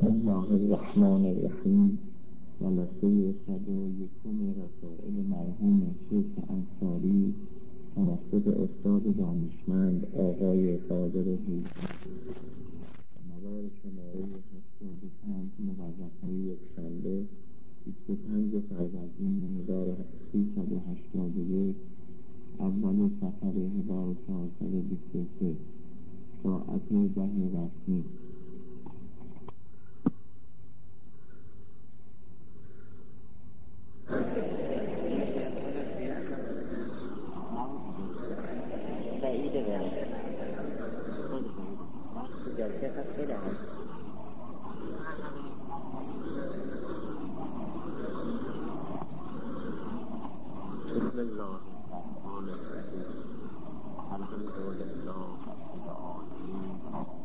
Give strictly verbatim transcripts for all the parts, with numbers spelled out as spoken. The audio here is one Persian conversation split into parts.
بسم الله الرحمن الرحیم. جلسه صد و یکم رسائل مرحوم شیخ انصاری توسط استاد دانشمند آقای قادر حیدری، مدار شماره هشتاد و پنج موظفه یکشنبه بیست و پنج فروردین هزار سیصد و هشتاد و یک، اول صفر هزار و چهارصد و بیست و سه، ساعت ده رسمی. بعیده بره جلسه خط خیلی هست. بسم الله الرحمن الرحیم. الحمدلله رب العالمین.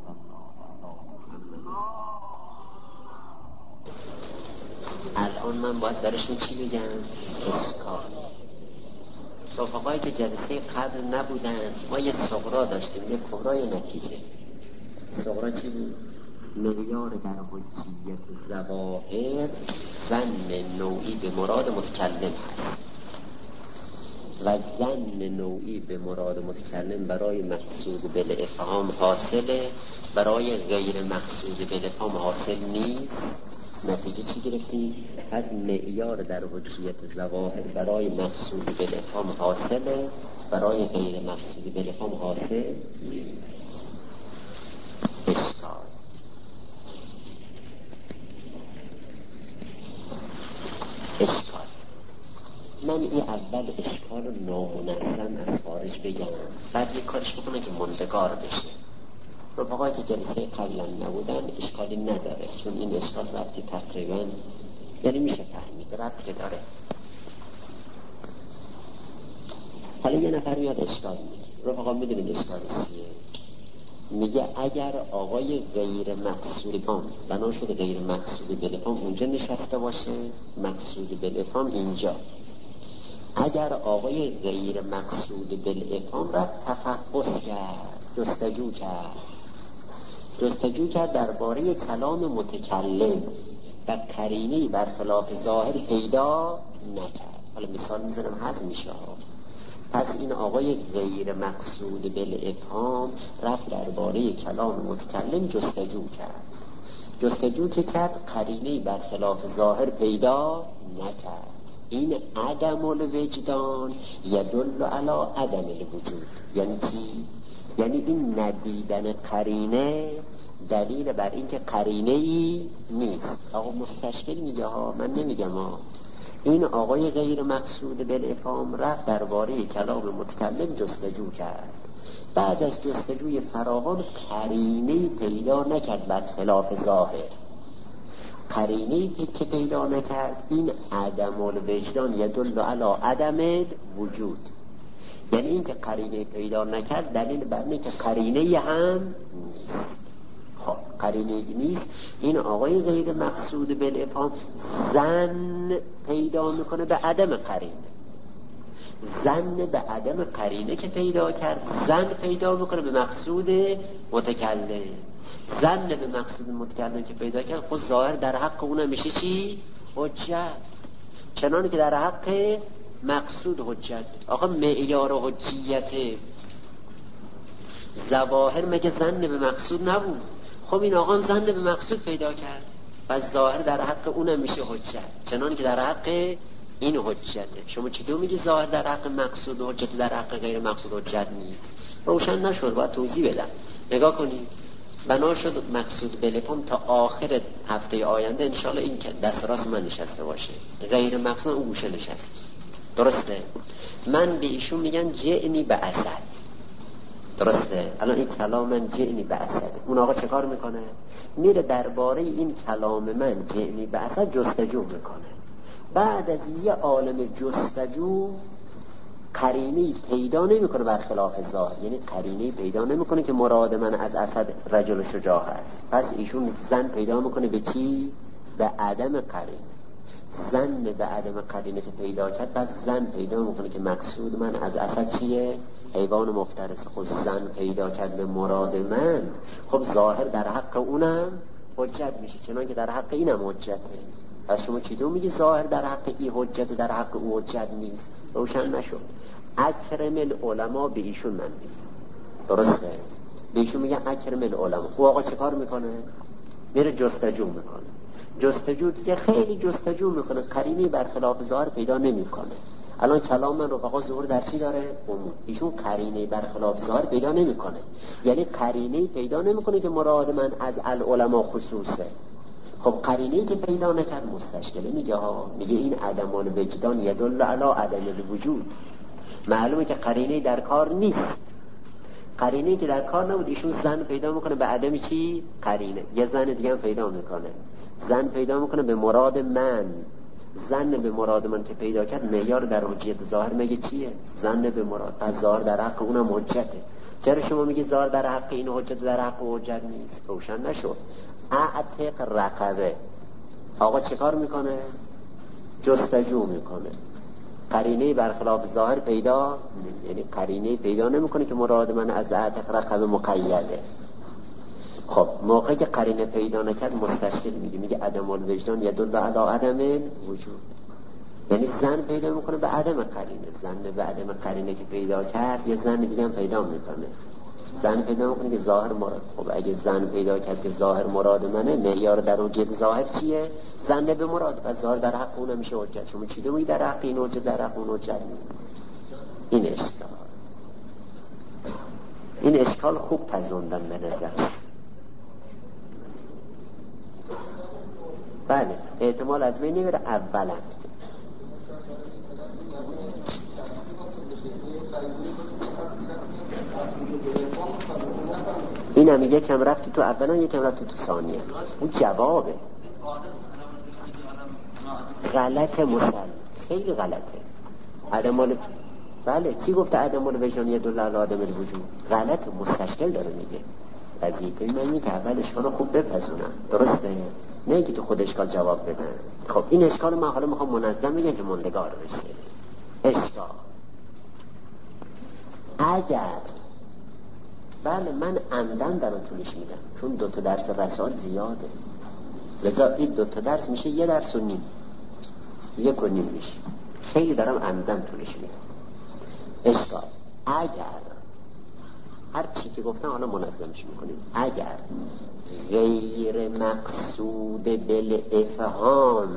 الان من باید برشون چی بگم؟ اشکال. رفقایی که جلسه قبل نبودن، ما یه صغرا داشتیم، یه کبرا، یه نتیجه. صغرا چی بود؟ معیار در حجیت ظواهر ظن نوعی به مراد متکلم هست و ظن نوعی به مراد متکلم برای مقصود بالافهام حاصله، برای غیر مقصود بالافهام حاصل نیست. نتیجه چی گرفتیم؟ از معیار در حجیت ظواهر برای مقصود بالافهام حاصله، برای غیر مقصود بالافهام حاصل نیست. اشکال. اشکال من این اول اشکال رو نامنظم از خارج بگم، بعد یک کارش بکنم که مندگار بشه. رفقایی که جلسه قبلا نبودن اشکالی نداره، چون این اشکال ربطی تقریبا یعنی میشه فهمید ربط که داره. حالا یه نفر میاد اشکال میگه. رفقا میدونید اشکال چیه؟ میگه اگر آقای غیر مقصود بام بنا شده غیر مقصود بالافهام اونجا نشسته باشه، مقصود بالافهام اینجا، اگر آقای غیر مقصود بالافهام را تفحص کرد، جستجو کرد جستجو کرد درباره کلام متکلم و قرینه‌ای برخلاف ظاهر پیدا نکرد. حالا مثال میزنم هضم میشه. پس این آقای غیر مقصود بالافهام رفت درباره کلام متکلم جستجو کرد. جستجو که کرد قرینه‌ای برخلاف ظاهر پیدا نکرد. این عدم الوجدان یدل علی عدم الوجود. یعنی چی؟ یعنی این ندیدن قرینه دلیل بر این که قرینه ای نیست. آقا مستشکل میگه ها، من نمیگم ها. این آقای غیر مقصود بالافهام رفت درباره کلام متکلم جستجو کرد. بعد از جستجوی فراوان قرینه پیدا نکرد بر خلاف ظاهر. قرینه که پیدا نکرد این عدم الوجدان یدل علی عدم وجود. یعنی این که قرینه پیدا نکرد دلیل بر اینه که قرینه هم نیست. خب قرینه نیست. این آقای غیر مقصود بالافهام ظن پیدا میکنه به عدم قرینه. ظن به عدم قرینه که پیدا کرد، ظن پیدا میکنه به مقصود متکلم. ظن به مقصود متکلم که پیدا کرد، خود ظاهر در حق اونم میشه چی؟ حجت. چنانه که در حق مقصود حجت. آقا معیار حجیت ظواهر مگه ظن به مقصود نبود؟ خب این آقا هم ظن به مقصود پیدا کرد، پس ظاهر در حق اونم میشه حجت، چنانه که در حق این حجته. شما چطور میگی ظاهر در حق مقصود حجت، در حق غیر مقصود حجت نیست؟ روشن نشد، باید توضیح بدم. نگاه کنید، بنا شد مقصود بالافهام تا آخر هفته آینده انشالله این که دست راست من نشسته باشه، غیر مقصود اون گوشه نشسته. درسته؟ من به ایشون میگم جعنی به اسد. درسته؟ الان این کلام من جعنی به اسد. اون آقا چه کار میکنه؟ میره درباره این کلام من جعنی به اسد جستجو میکنه. بعد از یه عالم جستجو قرینه‌ای پیدا نمیکنه برخلاف ظاهر. یعنی قرینه‌ای پیدا نمیکنه که مراد من از اسد رجل شجاع است. پس ایشون زن پیدا میکنه به چی؟ به عدم قرینه. زن به عدم قرینه که پیدا کرد، پس زن پیدا میکنه که مقصود من از اسد چیه؟ حیوان مفترس. خب زن پیدا کرد به مراد من، خب ظاهر در حق اونم حجت میشه، چنان که در حق اینم حجته. پس شما چطور میگی ظاهر در حق این حجت، در حق او حجت نیست؟ روشن نشد. اکرم العلماء به ایشون من میگم، درسته؟ به ایشون میگن اکرم العلماء. او آقا چه کار میکنه؟ میره جستجو میکنه. جستجو که خیلی جستجو میکنه، قرینی برخلاف ظاهر پیدا نمیکنه. الان کلام من رفقا ظهور در چی داره؟ عموم. ایشون قرینه برخلاف ظاهر پیدا نمیکنه، یعنی قرینه پیدا نمیکنه که مراد من از العلماء خصوصه. خب قرینه‌ای که پیدا نکرد مستشکله. میگه ها، میگه این عدم الوجدان یدل علی عدم الوجود. معلومه که قرینه‌ای در کار نیست. قرینه‌ای که در کار نبود، ایشون زن پیدا میکنه به عدم چی؟ قرینه. یه زن دیگه هم پیدا میکنه، زن پیدا میکنه به مراد من. زن به مراد من که پیدا کرد، معیار در حجیت ظاهر میگه چیه؟ زن به مراد. از ظاهر در حق اونم حجته. چرا شما میگی ظاهر در حق این حجت، در حق حجت نیست؟ روشن نشد. اعتق رقبه، آقا چه کار میکنه؟ جستجو میکنه. قرینه برخلاف ظاهر پیدا، یعنی قرینه پیدا نمیکنه که مراد من از اعتق رقبه مقیده. خب موقعی که قرینه پیدا نکرد مستشکل میگه، میگه عدم الوجدان یدل علی عدم وجود. یعنی زن پیدا میکنه به عدم قرینه. زن به عدم قرینه که پیدا کرد، یه زن دیگه هم پیدا میکنه. زن پیدا میکنه که ظاهر مراد. خب اگه زن پیدا کرد که ظاهر مراد منه، معیار در حجت ظاهر چیه؟ زن به مراد. پس ظاهر در حق اون میشه حجت. شما چی دو میگی در حق این حجت، در حق اون حجت نیست؟ این اشکال، این اشکال خوب پذوندم به نظر. بله احتمال از بین نمیره. اولا این هم یکم رفتی تو اولا، یکم رفتی تو ثانیه. اون جوابه غلط مسلم، خیلی غلطه. عدم ال... بله کی گفته عدم الوجدان یدل علی عدم الوجود؟ غلط، مستشکل داره میگه. وظیفه من اینه که اول اشکال رو خوب بپذونم، درسته؟ نه که تو خود اشکال جواب بدن. خب این اشکال من حالا میخوام منظم بگم که موندگار بشه. اشکال اگر، بله من عمدن در اون طولش میدم چون دو تا درس رسال زیاده، لذا این دو تا درس میشه یه درس و نیم، یک و نیم میشه. خیلی دارم عمدن طولش میدم. اشکال اگر هر چی که گفتم حالا منظمش میکنیم، اگر غیر مقصود بالافهام،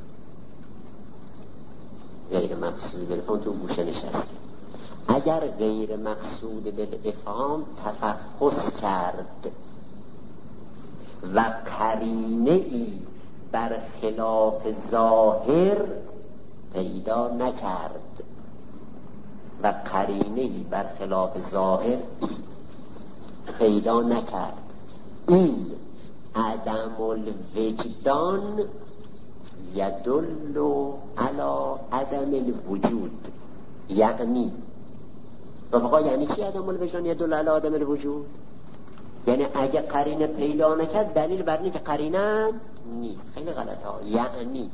غیر مقصود بالافهام تو گوشه نشسته، اگر غیر مقصود بالافهام تفحص کرد و قرینه ای بر خلاف ظاهر پیدا نکرد و قرینه ای بر خلاف ظاهر پیدا نکرد، این عدم الوجدان یدل علی عدم الوجود. یعنی رفقا یعنی چی عدم الوجدان یدل علی عدم الوجود؟ یعنی اگه قرینه پیدا نکرد دلیل بر اینه که قرینه نیست. خیلی غلطه ها. یعنی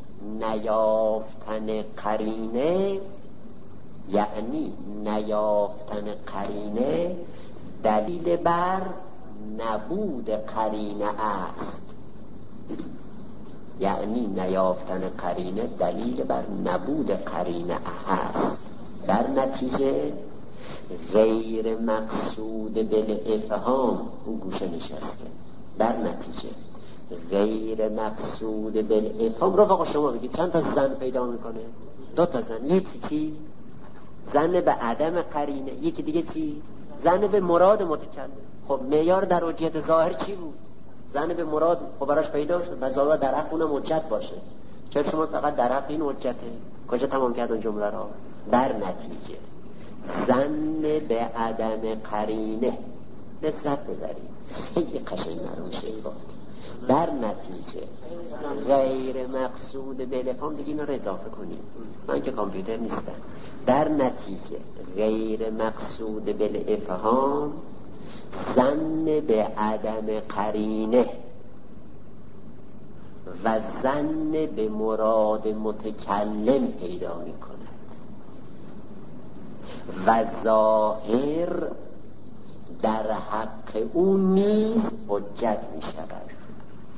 نیافتن قرینه، یعنی نیافتن قرینه دلیل بر نبود قرینه است. یعنی نیافتن قرینه دلیل بر نبود قرینه است. در نتیجه غیر مقصود بالافهام، اون گوشه نشسته، در نتیجه غیر مقصود بالافهام. رفقا شما بگید چند تا زن پیدا میکنه؟ دو تا زن. یکی چی؟ زن به عدم قرینه. یکی دیگه چی؟ زن به مراد متکلم. خب معیار در حجیت ظاهر چی بود؟ زن به مراد. خب براش پیدا شد و ظاهر در حق اونم حجت باشه. چرا شما فقط در حق این حجته؟ کجا تمام کردن جمله را؟ در نتیجه زن به عدم قرینه لذت ببرید. خیلی قشنگ معلوم شد گفت. در نتیجه غیر مقصود بالافهام، دیگه اینا رو اضافه کنیم، من که کامپیوتر نیستم. در نتیجه غیر مقصود بالافهام زن به عدم قرینه و زن به مراد متکلم پیدا می کند و ظاهر در حق اون نیز حجت می شود.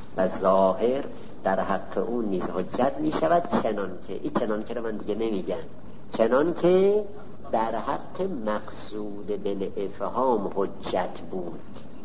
و ظاهر در حق اون نیز حجت می شود، چنان که این چنان که رو من دیگه نمیگم، چنان که در حق مقصود بالافهام حجت بود،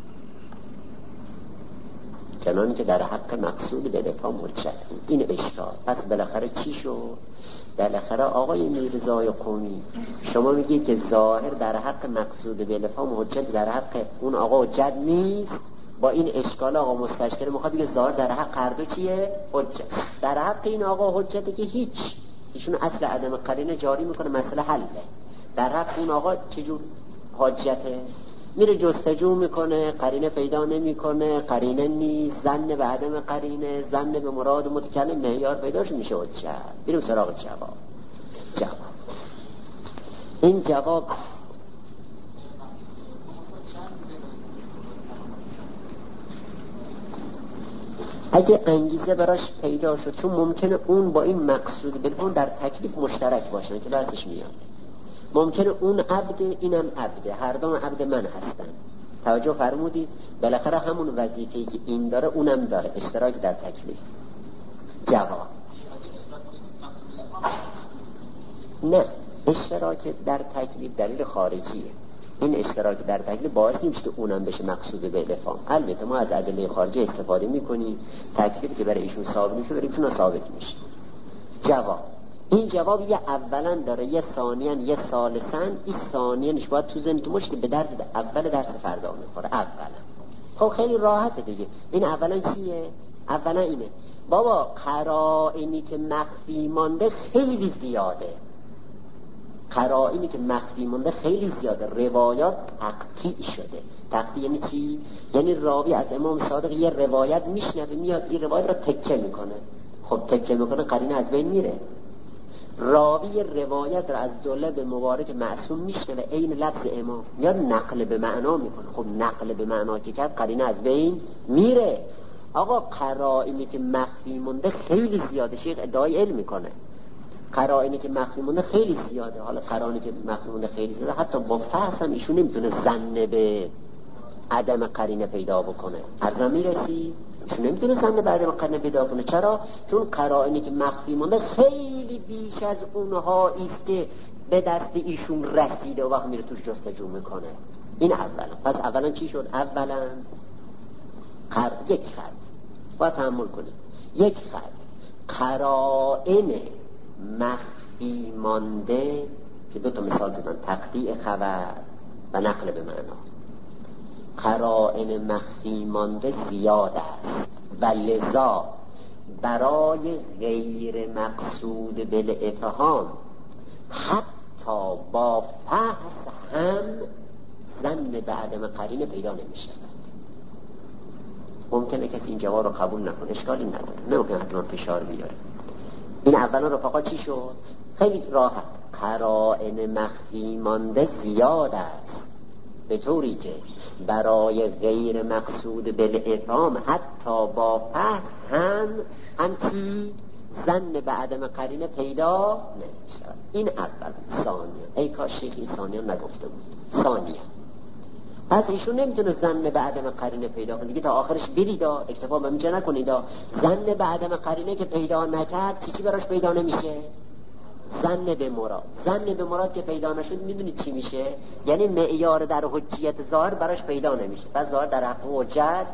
چنان که در حق مقصود بالافهام حجت بود. این اشکال. پس بالاخره چی شد؟ بالاخره آقای میرزای قمی شما میگید که ظاهر در حق مقصود بالافهام حجت، در حق اون آقا حجت نیست. با این اشکال آقا مستشکر میخواد بگه ظاهر در حق هر دو چیه؟ حجت. در حق این آقا حجته که هیچ، ایشون اصل عدم قرینه جاری میکنه، مسئله حله. در حق اون آقا چجور حجته؟ میره جستجو میکنه، قرینه پیدا نمیکنه، قرینه نیست، ظن به عدم قرینه، ظن به مراد متکلم، معیار پیداش میشه حجت. بریم سراغ جواب. جواب این جواب اگه انگیزه براش پیدا شد، چون ممکنه اون با این مقصود بالفهم در تکلیف مشترک باشن که بحثش میاد، ممکنه اون عبد اینم عبده، هر دوم عبد من هستن. توجه فرمودید؟ بالاخره همون وظیفه‌ای که این داره اونم داره، اشتراک در تکلیف. جواب نه، اشتراک در تکلیف دلیل خارجیه. این اشتراک در تکلیف باعث نمیشه که اونم بشه مقصود بالفهم. البته ما از ادله خارجی استفاده میکنیم، تکلیفی که برای ایشون ثابت میشه برای ایشون ثابت میشه. جواب این جواب یه اولا داره، یه ثانیاً، یه ثالثاً. این ثانیاًش باید تو ذهنتون باشه که به درد اول درس فردا میخوره. اولا خب خیلی راحته دیگه. این اولا چیه؟ اولا اینه بابا قرائنی که مخفی مانده خیلی زیاده، قرائنی که مخفی مانده خیلی زیاده، روایات تقطیع شده. تقطیع یعنی چی؟ یعنی راوی از امام صادق یه روایت میشنوه، میاد این روایت را تکه میکنه. خب تکه میکنه، قرینه از بین میره. راوی روایت را از دولب مبارک معصوم میشنوه، عین لفظ امام، میاد نقل به معنا میکنه. خب نقل به معنا که کرد، قرینه از بین میره. آقا قرائنی که مخفی مونده خیلی زیاده. شیخ ادعای علم میکنه قرائنی که مخفی مونده خیلی زیاده. حالا قرائنی که مخفی مونده خیلی زیاده، حتی با فحص هم ایشون نمیتونه ظن به عدم قرینه پیدا بکنه. ارزم میرسی؟ ایشون نمیتونه ظن به عدم قرینه پیدا کنه. چرا؟ چون قرائنی که مخفی مونده خیلی بیش از اونها است که به دست ایشون رسیده و وقت میره توش جستجو میکنه. این اولا. پس اولا چی شد؟ اولا قر... یک خط باید تحمل کنید. یک خط قرائن مخفی مانده که دو تا مثال زدن، تقطیع خبر و نقل به معنا. قرائن مخفی مانده زیاد است و لذا برای غیر مقصود بالافهام حتی با فحص هم ظن به عدم قرینه پیدا نمی شود. ممکنه کسی این جواب رو قبول نکنه، اشکالی نداره، نمکنه حتما فشار بیاره. این اولا رفقا چی شد؟ خیلی راحت. قرائن مخفی مانده زیاد است به طوری که برای غیر مقصود بالافهام حتی با فحص هم همچی ظن به عدم قرینه پیدا نمیشود. این اول. ثانیا ای کاش شیخ این ثانیا نگفته بود. ثانیا پس ایشون نمیتونه ظن به عدم قرینه پیدا کنه دیگه، تا آخرش بریدا، اکتفا به اینجا نکنیدا. ظن به عدم قرینه که پیدا نکرد چی چی براش پیدا نمیشه؟ ظن به مراد. ظن به مراد که پیدا نشد میدونید چی میشه؟ یعنی معیار در حجیت ظاهر براش پیدا نمیشه. پس ظاهر در حق حجت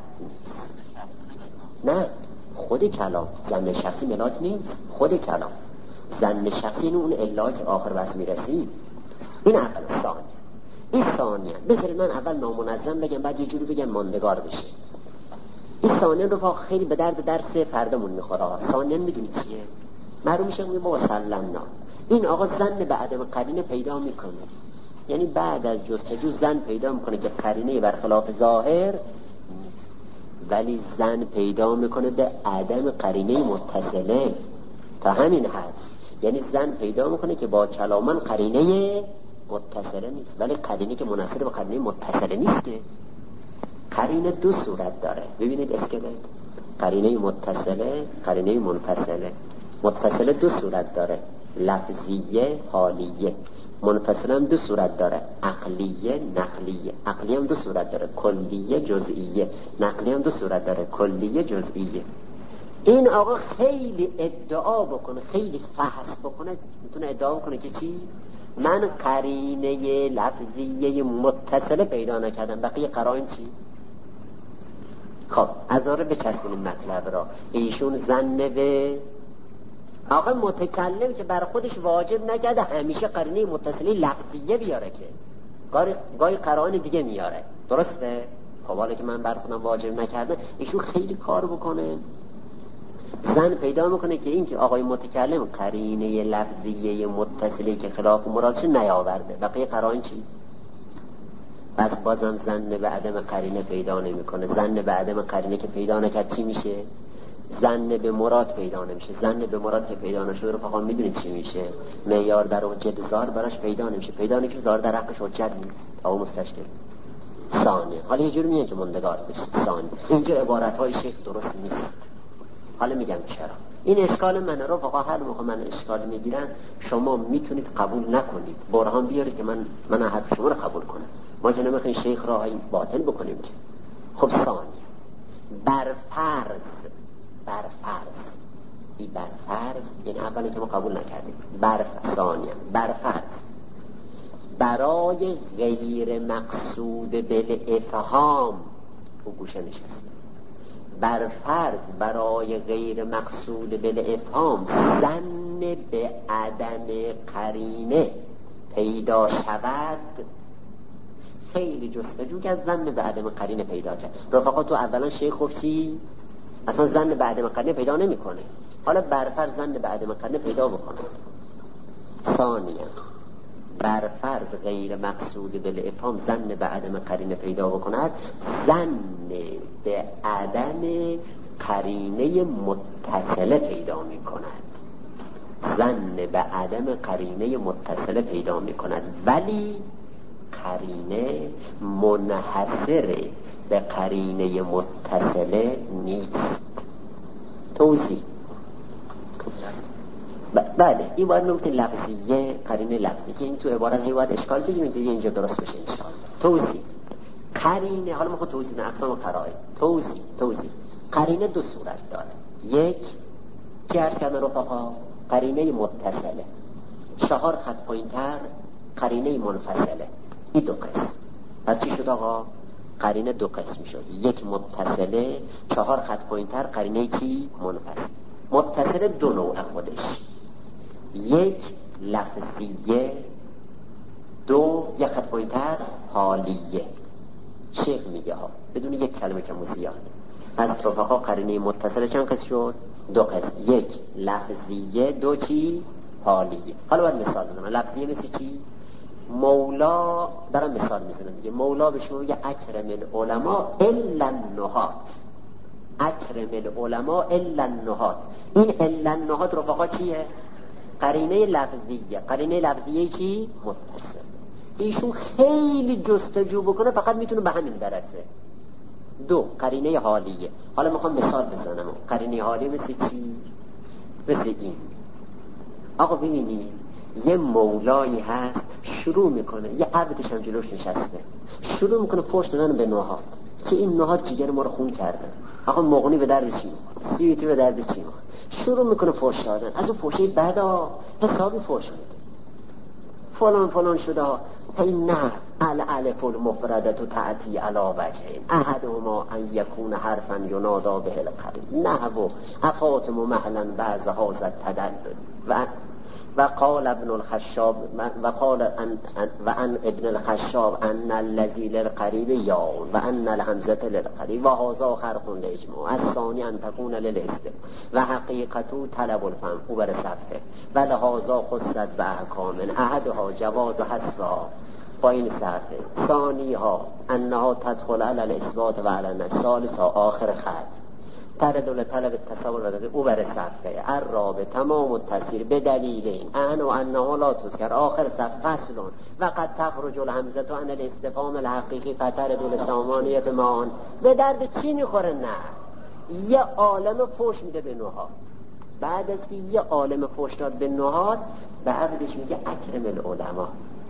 نه، خود کلام. ظن شخصی ملاک نیست، خود کلام. ظن شخصی اینو اون الا که آخر بس میرسیم. این اول. ثانیه این ثانیه بذارید من اول نامنظم بگم بعد یه جوری بگم ماندگار بشه. این ثانیه رو خیلی به درد درس فردمون میخوره. ثانیه میدونی چیه؟ معلوم میشه میگه بابا سلمنا این آقا ظن به عدم قرینه پیدا میکنه، یعنی بعد از جستجو ظن پیدا میکنه که قرینه برخلاف ظاهر نیست، ولی ظن پیدا میکنه به عدم قرینه متصله. تا همین هست، یعنی ظن پیدا میکنه که با کلامان قرینه متصله نیست، ولی قرینه که مناسب به قرینه متصله نیست. که قرینه دو صورت داره. ببینید اسکلت، قرینه متصله، قرینه منفصله. متصله دو صورت داره، لفظیه، حالیه. منفصل هم دو صورت داره، عقلیه نقلیه. عقلیه هم دو صورت داره، کلیه جزئیه. نقلیه هم دو صورت داره، کلیه جزئیه. این آقا خیلی ادعا بکنه، خیلی فحص بکنه، میتونه ادعا بکنه که چی؟ من قرینه لفظیه متصله پیدا نکردم، بقیه قرائن چی؟ خب از آره بچسبونید مطلب را. ایشون زن به آقا متکلم که بر خودش واجب نکرده همیشه قرینه متصله لفظیه بیاره، که گاهی گاهی قرائن دیگه میاره، درسته؟ خب حالا که من بر خودم واجب نکردم، ایشون خیلی کار بکنه، زن پیدا میکنه که این که آقای متکلم قرینه لفظیه متصله که خلاف مرادش نیاورده، بقیه قرائن چی؟ پس بازم زن به عدم قرینه پیدا نمیکنه. زن به عدم قرینه که پیدا نکرد چی میشه؟ زن به مراد پیدا نمیشه. زن به مراد که پیدا نشده رو فقط میدونید چی میشه؟ معیار در حجت زار براش پیدا نمیشه. پیدا نمیشه زار در حقش حجت نیست تا مستشکل ثانیه. حالا یه جوری میگن که مندگار بشه ثانیه. اینجا عبارتهای شیخ درست نیست. حالا میگم چرا. این اشکال منه رو فقط هر موقع من اشکال میگیرن شما میتونید قبول نکنید، برهان بیارید که من من حرف شما رو قبول کنم. ما که نمیخوایم شیخ را باطل بکنیم که. خب ثانیه، بر فرض بر فرض این بر فرض این اولی که ما قبول نکردیم. بر ثانیه بر فرض برای غیر مقصود بالافهام او گوشه نشسته. بر فرض برای غیر مقصود بالافهام ظن به عدم قرینه پیدا شود، خیلی جستجو که از ظن به عدم قرینه پیدا کرد. رفقا تو اولا شیخ گفت چی؟ اصلا ظن به عدم قرینه پیدا نمیکنه. حالا برفرض ظن به عدم قرینه پیدا بکنه. ثانیه برفرض غیر مقصود بالافهام ظن به عدم قرینه پیدا بکند، ظن به عدم قرینه متصله پیدا میکند. ظن به عدم قرینه متصله پیدا میکند ولی قرینه منحصر به قرینه متصله نیست. توضیح بله این باید نکته لفظیه، قرینه لفظی که این تو عبارت هی باید اشکال بگیریم دیگه اینجا درست بشه انشاءالله. توضیح قرینه، حالا ما خود توضیح نه اقسام قرائن. توضیح توضیح قرینه دو صورت داره. یک که عرض کردن رفقا قرینه متصله، چهار خط پایین‌تر قرینه منفصله. این دو قسم. پس چی شد آقا؟ قرینه دو قسم شد، یک متصله، چهار خط پایین‌تر قرینه چی؟ منفصل. متصله دو نوع خودش، یک لفظیه، دو یک خط پایین‌تر حالیه. شیخ میگه ها بدون یک کلمه کم و زیاد. از رفقا قرینه متصله چند قسم شد؟ دو قسم، یک لفظیه، دو چی؟ حالیه. حالا باید مثال بزنم. لفظیه مثل چی؟ مولا دارم مثال میزنم دیگه. مولا به شما میگه اکرم العلماء الا النحات، اکرم العلماء الا النحات. این الا النحات رفقا چیه؟ قرینه لفظیه. قرینه لفظیه چی؟ متصل. ایشون خیلی جستجو بکنه فقط میتونه به همین برسه. دو قرینه حالیه. حالا میخوام مثال بزنم. قرینه حالیه مثل چی؟ مثل این. آقا ببینی یه مولایی هست شروع میکنه، یه عبدش هم جلوش نشسته، شروع میکنه فحش دادن به نحات که این نحات جگر ما رو خون کردن. آقا مغنی به درد چی میخوره؟ سیوطی به درد چی میخوره؟ شروع میکنه فحش دادن. از اون فحشه بعدا حسابی فحش میده، فلان فلان شده ها. این نه الالف المفردة تأتی علی وجهین احدهما ان یکون حرفا ینادا به القرین نحو افاطم مهلا بعض هذا التدلل و و قال ابن الخشاب و قال ان و ان ابن الخشاب ان الذی للقریب یاون و ان الهمزه للقریب و هذا خرق الاجماع الثانی ان تكون للاستم و حقیقته طلب الفهم او بر صفحه و لهذا خصت به احکام احدها جواز و حذفها پایین صفحه، ثانیها انها تدخل علی الاثبات و علی النفی، ثالثها آخر خط تردل طلب التصور و او بر صفحه الرابع تمام التفسیر به دلیل این ان و انه لا تذکر آخر صفحه فصلون و قد تخرج الهمزه عن الاستفهام الحقیقی فتردل ثمانیت معان. به درد چی میخوره؟ نه یه عالم فحش میده به نحات. بعد از که یه عالم فحش داد به نحات به عبدش میگه اکرم العلماء.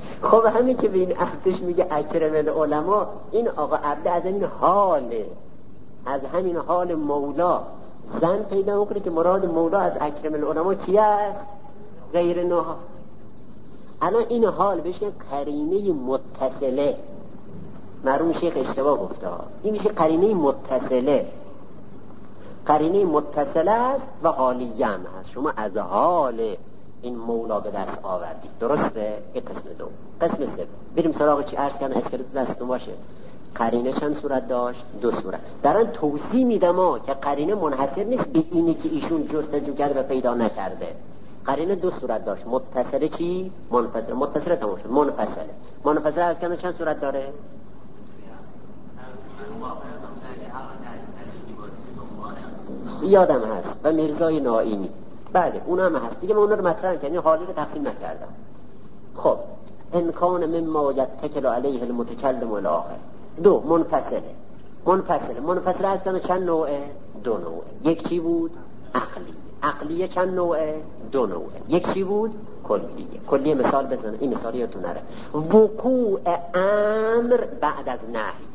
خب همین که به این عبدش میگه اکرم العلماء، این آقا عبد از این حاله، از همین حال مولا زن پیدا میکنه که مراد مولا از اکرم العلماء کی است؟ غیر نهاد. الان این حال بهش قرینه متصله، مرحوم شیخ اشتباه گفته، این میشه قرینه متصله. قرینه متصله است و حالیه هم هست. شما از حال این مولا به دست آوردید، درسته؟ این قسم دو. قسم سه بریم سراغ چی عرض کردن، اسکریت دستتون باشه. قرینه چند صورت داشت؟ دو صورت. درن توضیح میدم ها که قرینه منحصر نیست به اینی که ایشون جستجو کرده و پیدا نکرده. قرینه دو صورت داشت، متصله چی؟ منفصله. متصله تمام شد. منفصله منفصله عرض کردن چند صورت داره؟ یادم هست و میرزای نائینی، بله اونم هست دیگه، من اون رو مطرح کردم، حالی رو تقسیم نکردم. خب انکان مما یتکل علیه المتکلم الاخر. دو منفصله. منفصله منفصله از کنه چند نوعه؟ دو نوعه. یک چی بود؟ عقلی. عقلیه چند نوعه؟ دو نوعه. یک چی بود؟ کلیه. کلیه مثال بزنه، این مثالی یادتون نره. وقوع امر بعد از نهی.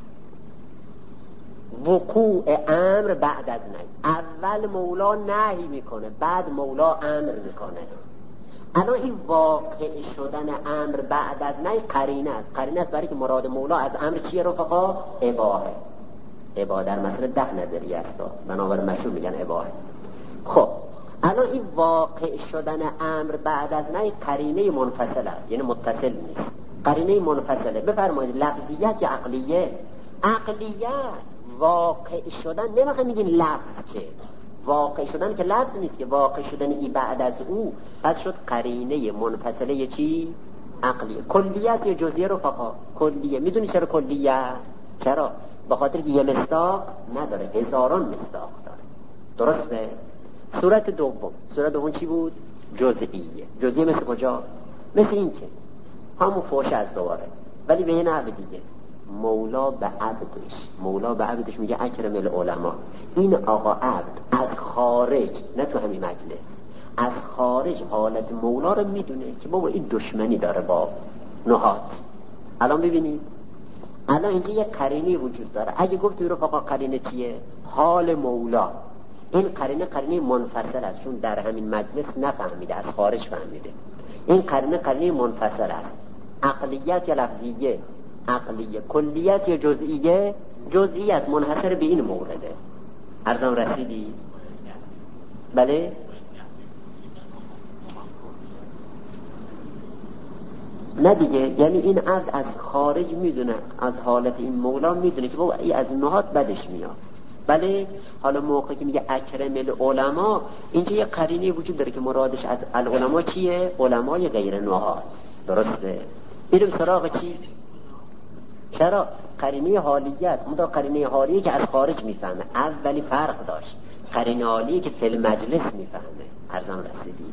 وقوع امر بعد از نهی. اول مولا نهی میکنه، بعد مولا امر میکنه. الان این واقع شدن امر بعد از نهی قرینه است. قرینه است برای که مراد مولا از امر چیه رفقا؟ اباحه. اباحه در مسئله ده نظریه است، بنابراین مشهور میگن اباحه. خب الان این واقع شدن امر بعد از نهی قرینه منفصله است، یعنی متصل نیست. قرینه منفصله. بفرمایید لفظیت یا عقلیه؟ عقلیه واقع شدن. نمیخوام میگین لفظ، که واقع شدن که لفظ نیست، که واقع شدن ای بعد از او پس شد قرینه منفصله چی؟ عقلیه. کلیت یا جزئیه رفقا؟ کلیه. میدونی چرا کلیه؟ چرا؟ به خاطر که یه مصداق نداره، هزاران مصداق داره، درسته؟ صورت دوم، صورت دوم چی بود؟ جزئیه. جزئیه مثل کجا؟ مثل این که همون فوش از دواره، ولی به یه نحو دیگه. مولا به عبدش، مولا به عبدش میگه اکرم العلماء. این آقا عبد از خارج، نه تو همین مجلس، از خارج حالت مولا رو میدونه که بابا این دشمنی داره با نهاد. الان ببینید، الان اینجا یه قرینه وجود داره. اگه گفتی رو فقط قرینه چیه؟ حال مولا. این قرینه قرینه منفصل است، چون در همین مجلس نفهمیده، از خارج فهمیده. این قرینه قرینه منفصل است. عقلیت یا لفظیه؟ عقلیه. کلیت یا جزئیه؟ جزئیت. منحصر به این مورده. ارزم رسیدی؟ بله؟ نه دیگه، یعنی این عبد از خارج میدونه، از حالت این مولا میدونه که بابا ای از نهاد بدش میاد. بله؟ حالا موقعی که میگه اکرم العلماء، اینجا یه قرینه وجود داره که مرادش از العلماء چیه؟ علمای غیر نهاد، درسته؟ بریم سراغ چی؟ چرا؟ قرینه حالیه است. مدا قرینه حالیه که از خارج میفهمه. اولی فرق داشت، قرینه حالیه که فی المجلس میفهمه. ارزم رسیدی؟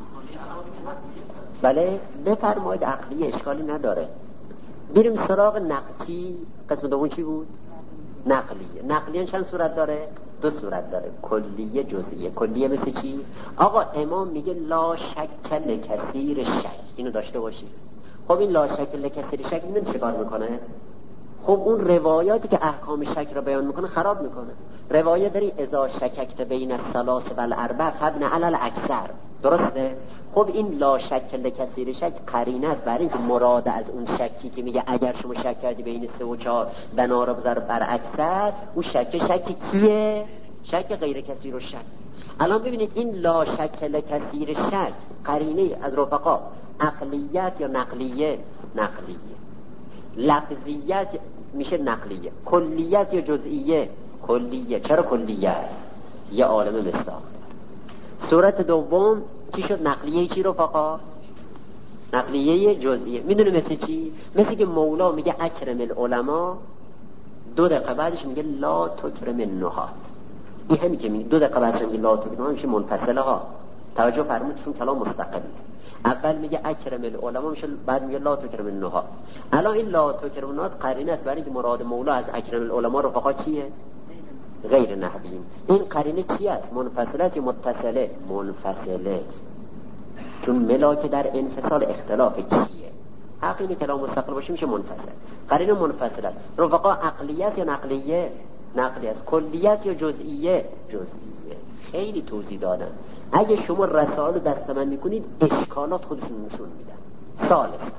بله؟ بفرمایید. عقلیه اشکالی نداره. بریم سراغ نقلی. قسم دوم چی بود؟ نقلیه. نقلیه چند صورت داره؟ دو صورت داره، کلیه جزئیه. کلیه مثل چی؟ آقا امام میگه لا شک لکثیر شک، اینو داشته باشید. خب این لا شک لکثیر شک این چه کار میکنه؟ خب اون روایاتی که احکام شک را بیان میکنه خراب میکنه. روایت داری اذا شککت بین الثلاث و الاربع فابن علی الاکثر، درسته؟ خب این لا شک لکثیر شک قرینه است برای اینکه مراد از اون شکی که میگه اگر شما شک کردی بین سه و چهار بنا را بذار بر اکثر، اون شک شک کیه؟ شک غیر کثیر و شک. الان ببینید این لا شک لکثیر شک قرینه از رفقا عقلیت یا نقلیه؟ نقلیه. لفظیت میشه نقلیه. کلیت یا جزئیه؟ کلیه. چرا کلیه است؟ یه عالم مصداق. صورت دوم چی شد؟ نقلیه چی رفقا؟ نقلیه جزئیه. میدونه مثل چی؟ مثل که مولا میگه اکرم العلماء، دو دقیقه بعدش میگه لا تکرم النهاد. این همین که میگه دو دقیقه بعدش میگه لا تکرم النهاد، میشه منفصله ها. توجه فرمودید، چون کلام مستقله. اول میگه اکرم العلماء، میشه بعد میگه لا تکرم النهاد. الان این لا تکرم النهاد قرینه است برای اینکه مراد مولا از اکرم العلماء رفقا چیه؟ غیر نحویم. این قرینه چی است؟ منفصله یا متصله؟ منفصله. چون ملاک در انفصال اختلاف چیه؟ عقلی کلام مستقل باشه میشه منفصل. قرینه منفصل است. رفقا عقلیت یا نقلیه؟ نقلی است. کلیت یا جزئیه؟ جزئیه. خیلی توضیح دادم. اگه شما رسائل رو دستبندی کنید اشکالات خودشون نشون میدن. ثالثا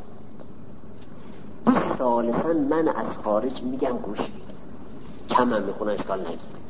ثالثا من از خارج میگم گوش بدید. کم هم میخونه اشکال نگید.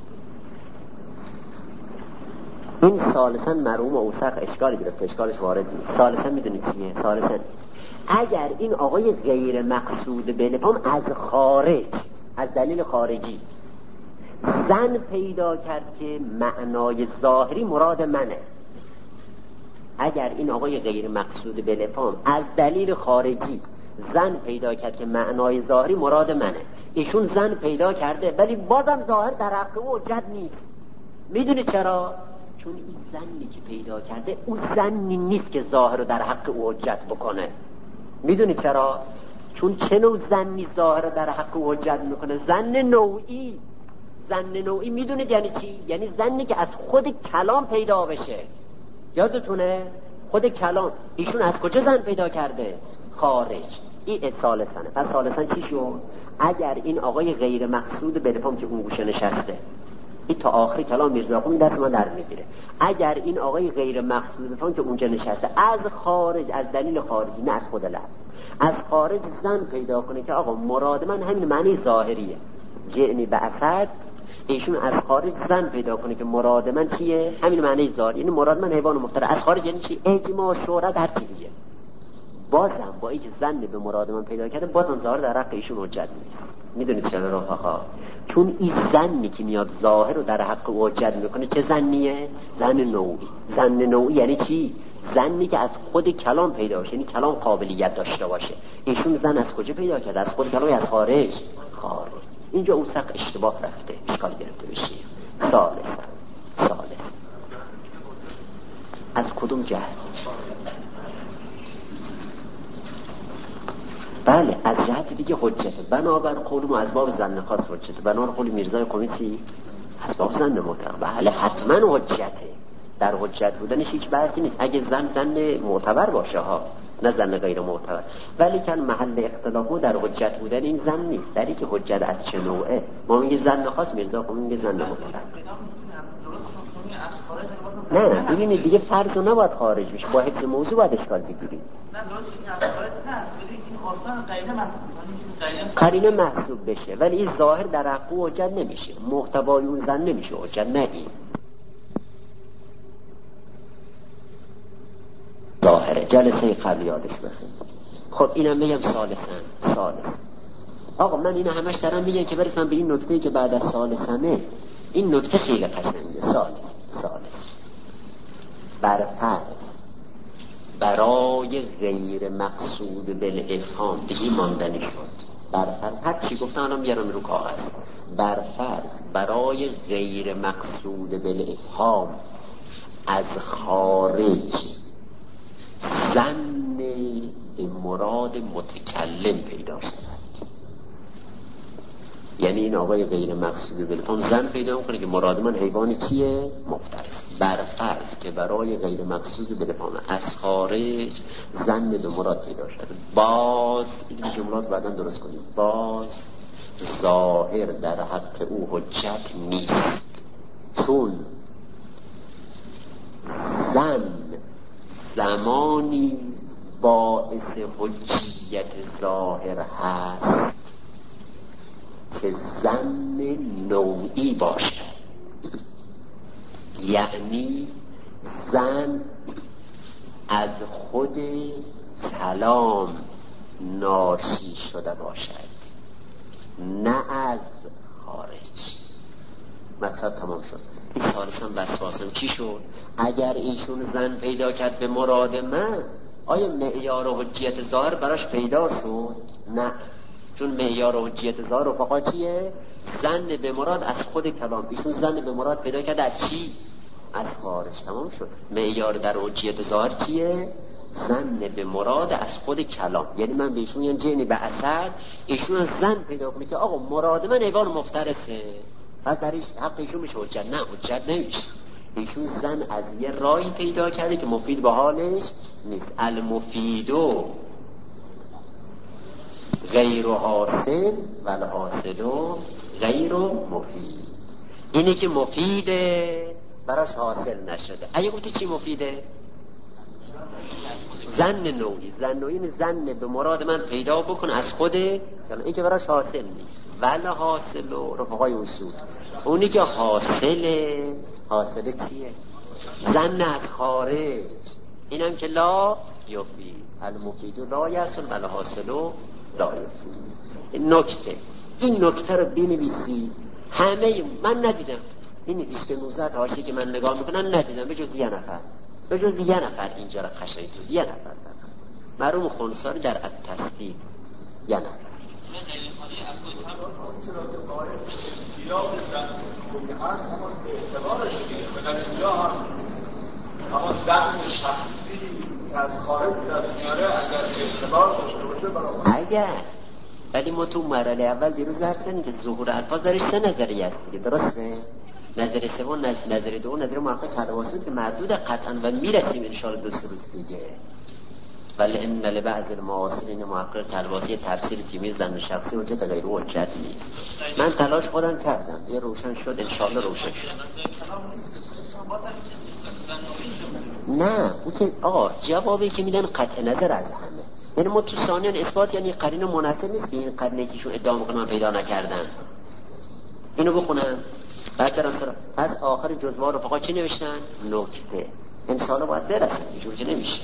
این ثالثا مرحوم اوسق اشکال گرفته، اشکالش وارد نیست. ثالثا میدونید چیه؟ ثالثا اگر این آقای غیر مقصود به لفام از خارج، از دلیل خارجی زن پیدا کرد که معنای ظاهری مراد منه، اگر این آقای غیر مقصود به لفام از دلیل خارجی زن پیدا کرد که معنای ظاهری مراد منه، ایشون زن پیدا کرده ولی بازم ظاهر در حق او حجت نیست. میدونی چرا؟ چون این زنی که پیدا کرده اون زنی نیست که ظاهر رو در حق او حجت بکنه. میدونی چرا؟ چون چه نوع زنی ظاهر رو در حق او حجت میکنه؟ زن نوعی. زن نوعی میدونید یعنی چی؟ یعنی زنی که از خود کلام پیدا بشه. یادتونه؟ خود کلام. ایشون از کجا زن پیدا کرده؟ خارج. این ثالثانه. پس ثالثان چی شد؟ اگر این آقای غیر مقصود به لفام که اون گوشه نشسته، این تا آخری کلام میرزا خونی دست ما در میگیره، اگر این آقای غیر مقصود به لفام که اونجا نشسته از خارج، از دلیل خارجی، نه از خود لفظ، از خارج زن پیدا کنه که آقا مراد من همین معنی ظاهریه، جعنی به اسد، ایشون از خارج زن پیدا کنه که مراد من چیه؟ همین معنی ظاهری، یعنی مراد من حیوان مخترع. از خارج یعنی چی؟ اجماع شهرت هر چی دیگه. بازم با اینکه زن به مراد من پیدا کرده بازم ظاهر در حق ایشون حجت نیست. میدونید چرا رفقا؟ چون این زنی که میاد ظاهر رو در حق او حجت میکنه چه زنیه؟ زن نوعی. زن نوعی یعنی چی؟ زنی که از خود کلام پیدا باشه، یعنی کلام قابلیت داشته باشه. ایشون زن از کجا پیدا کرده؟ از خود کلام، از خارج. خارج. اینجا اوسق اشتباه رفته، اشکال گرفته بشه. ثالث ثالث از کدوم جهت؟ بله از جهت دیگه حجته. بنابر قول ما از باب زن خاص حجته، بنابر قول میرزای کمیتی از باب زن مطلق. بله حتما حجته. در حجت بودنش هیچ بحثی نیست اگه زن زن معتبر باشه ها، نه زن غیر معتبر. ولی کن محل اختلاف در حجت بودن این زن نیست. در این که حجت از چه نوعه؟ ما میگه زن خاص، میرزا خب میگه زن مطلق. نه ببینید دیگه فرض رو نباید خارج بشه، با حفظ موضوع باید اشکال بگیریم. قرینه محسوب بشه ولی این ظاهر در حق او حجت نمیشه، محتوای اون زن نمیشه حجت. نه این ظاهره. جلسه قبل یادش بخیر. خب اینم بگم ثالثن. ثالث آقا من اینو همش دارم میگم که برسم به این نکته که بعد از ثالثنه. این نکته خیلی قشنگه. ثالث ثالث بر فرض برای غیر مقصود بالافهام دیگه ماندنی شد. بر فرض هر چی گفتم الان بیارم رو کاغذ. بر فرض برای غیر مقصود بالافهام از خارج زن به مراد متکلم پیدا شد. یعنی این آقای غیر مقصود بالافهام زن پیدا میکنه که مراد من حیوانی چیه؟ مفترس. بر فرض که برای غیر مقصود بالافهام از خارج زن به مراد پیدا شد، باز این جملات بعداً درست کنیم، باز ظاهر در حق او حجت نیست، چون زن زمانی باعث حجیت ظاهر هست که زن نوعی باشه. یعنی زن از خود کلام ناشی شده باشد، نه از خارج. مطلب تمام شد. این ثالثم وسواسم چی شد؟ اگر ایشون زن پیدا کرد به مراد من، آیا معیار و حجیت ظاهر براش پیدا شد؟ نه، چون معیار و حجیت ظاهر رفقا چیه؟ زن به مراد از خود کلام. ایشون زن به مراد پیدا کرد از چی؟ از خارج. تمام شد. معیار در حجیت ظاهر چیه؟ زن به مراد از خود کلام. یعنی من به ایشون یعنی جنی به اسد، ایشون از زن پیدا کنه که آقا مراد من حیوان مفترسه، پس در حق ایشون میشه حجت. نه حجت نمیشه. ایشون زن از یه رایی پیدا کرده که مفید به حالش نیست. المفیدو غیر حاصل ولی حاصل و غیر مفید. اینی که مفیده براش حاصل نشده. اگه گفتی چی مفیده؟ ظن نوعی. ظن نوعی ظن به مراد من پیدا بکن از خوده، این که براش حاصل نیست. ولی حاصل و رفقای اصول، اونی که حاصله، حاصله چیه؟ ظن از خارج. اینم که لا یفید، المفید لا یحصل ولی حاصل لا یفید. این نکته، این نکته رو بنویسی. همه من ندیدم این ایست نوزده حاشیه که من نگاه میکنم ندیدم به جز یه نفر، به جز یه نفر اینجا را قشنگ تو یه نفر مرحوم خنثاری در التصدیق یه نفر. اما زن شخصی از خارج در میاره اگر اعتبار داشته باشه برای اگر ولی ما تو مرحله اول دیروز درس کردیم که ظهور الفاظ دارش سه نظریه است دیگه، درسته؟ نظر سوم، نظر دوم، نظر محقق کلواسی که مردود قطعا و میرسیم ان شاء الله دو سه روز دیگه. ولی ان لبعض المعاصرین محقق کلواسی تفسیر تیمی زن شخصی وجود غیر حجت نیست. من تلاش خودم کردم یه روشن شد ان شاء الله روشن شد. نه اون که آقا جوابی که میدن قطع نظر از همه، یعنی ما تو ثانیان اثبات یعنی قرینه مناسب نیست که این قرینه کیشون ادعا میکنه من پیدا نکردم. اینو بخونم بعد برم سر. پس آخر جزوه رو فقط چی نوشتن؟ نکته. انشاءالله باید برسیم اینجور که نمیشه.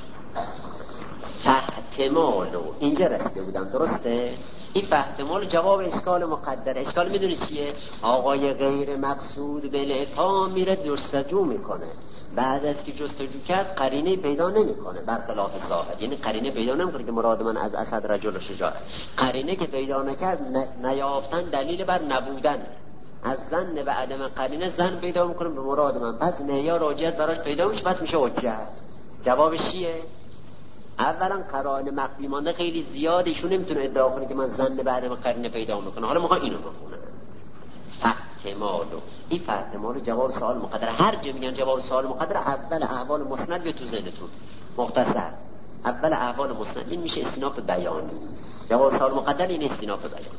فاحتمالو اینجا رسیده بودم، درسته؟ این فاحتمال جواب اشکال مقدره. اشکال میدونی چیه؟ آقای غیر مقصود به لفا میره جستجو میکنه، بعد از که جستجو کرد قرینه پیدا نمیکنه برخلاف ظاهر. یعنی قرینه پیدا نمیکنه که مراد من از اسد رجل شجاع، قرینه که پیدا نکرد نیافتن دلیل بر نبودن. از ظن به عدم قرینه ظن پیدا میکنه به مراد من، پس معیار حجت براش پیدا میشه، پس میشه حجت. جوابش چیه؟ اولا قرائن مخفی مانده خیلی زیاده، ایشون نمیتونه ادعا کنه که من ظن به عدم قرینه پیدا میکنه. حالا میخوام اینو بخونم. فاحتمالو، این فاحتمالو جواب سوال مقدر. هر جا میگن جواب سوال مقدر اول احوال مسند به تو ذهنتون مختصر، اول احوال مسند این میشه استیناف بیانی. جواب سوال مقدر این استیناف بیان.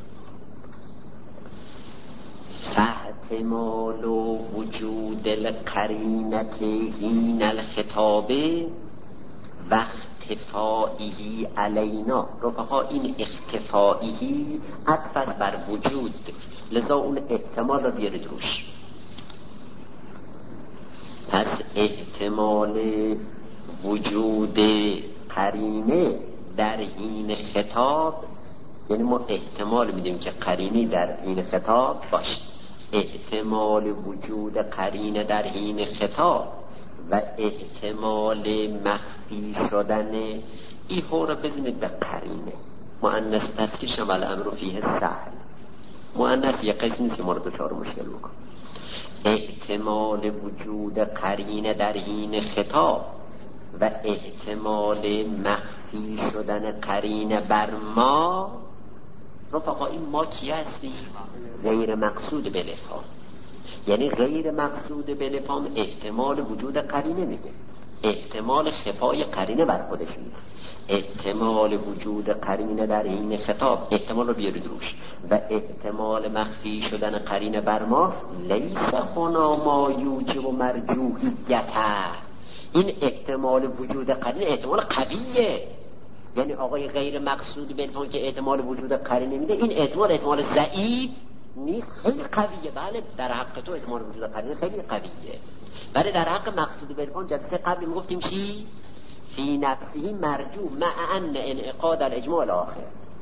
فاحتمال وجود القرینة حین الخطاب و اختفائه علینا. رفقا این اختفائه عطف است بر وجود، لذا اون احتمال رو بیارید روش. پس احتمال وجود قرینه در حین خطاب، یعنی ما احتمال میدیم که قرینه در حین خطاب باشه. احتمال وجود قرینه در حین خطاب و احتمال مخفی شدن ایها رو بزنید به قرینه. مؤنث تذکیرش هم الامر فیه سهل. مؤنث یه قسم نیست که ما رو دوچار مشکل بکن. احتمال وجود قرینه در حین خطاب و احتمال مخفی شدن قرینه بر ما. رفقا این ما کی هستیم؟ غیر مقصود به لفام. یعنی غیر مقصود به لفام احتمال وجود قرینه میده، احتمال خفای قرینه بر خودش میده. احتمال وجود قرینه در حین خطاب، احتمال رو بیارید روش، و احتمال مخفی شدن قرینه بر ما. لیس هنا ما یوجب مرجوحیته. این احتمال وجود قرینه احتمال قویه. یعنی آقای غیر مقصود به لفام که احتمال وجود قرینه میده، این احتمال احتمال ضعیف نیست، خیلی قویه. بله در حق تو احتمال وجود قرینه خیلی قویه، ولی در حق مقصود به لفام جلسه قبل میگفتیم چی؟ فی نفسه مرجو مع ان انعقاد الاجماع الاخر.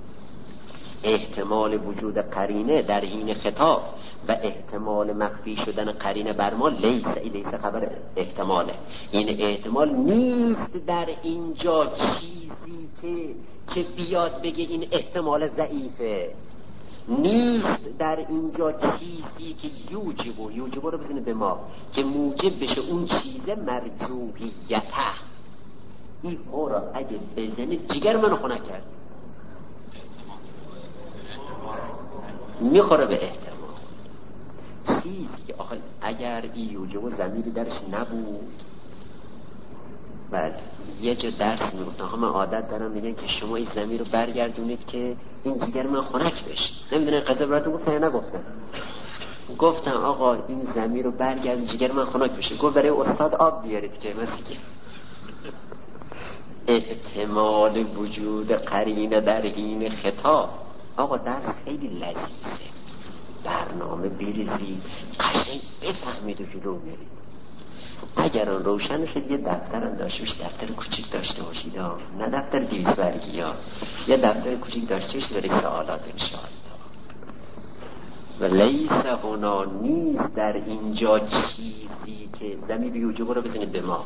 احتمال وجود قرینه در حین خطاب و احتمال مخفی شدن قرینه بر ما لیس، لیس خبر احتماله. این احتمال نیست در اینجا چیزی که که بیاد بگه این احتمال ضعیفه، نیست در اینجا چیزی که یوجبو یوجبو رو بزنه به ما که موجب بشه اون چیز مرجوحیته. این ها را اگه بزنید جگر منو خنک کرد، میخوره به احتمال. چیزی که آخه اگر این یوجب و ضمیری درش نبود بله یه جا درس میگفتن آخه من عادت دارم میگن که شما این زمین رو برگردونید که این جگر من خنک بشه. نمیدونم قضا براتون گفتن یا نگفتن؟ گفتم آقا این زمین رو برگردون جگر من خنک بشه. گفت برای استاد آب بیارید که من دیگه احتمال وجود قرینه در این خطاب. آقا درس خیلی لذیذه، برنامه بریزید قشنگ بفهمید و جلو برید. اگر اون روشن شد یه دفترم داشته باشید، دفتر کوچیک داشته باشید، نه دفتر دویست برگی ها، یه دفتر کوچیک داشته باشید برای سوالات انشاءالله. و لیس هنا نیست در اینجا چیزی که زمین بیوجوب رو بزنید به ما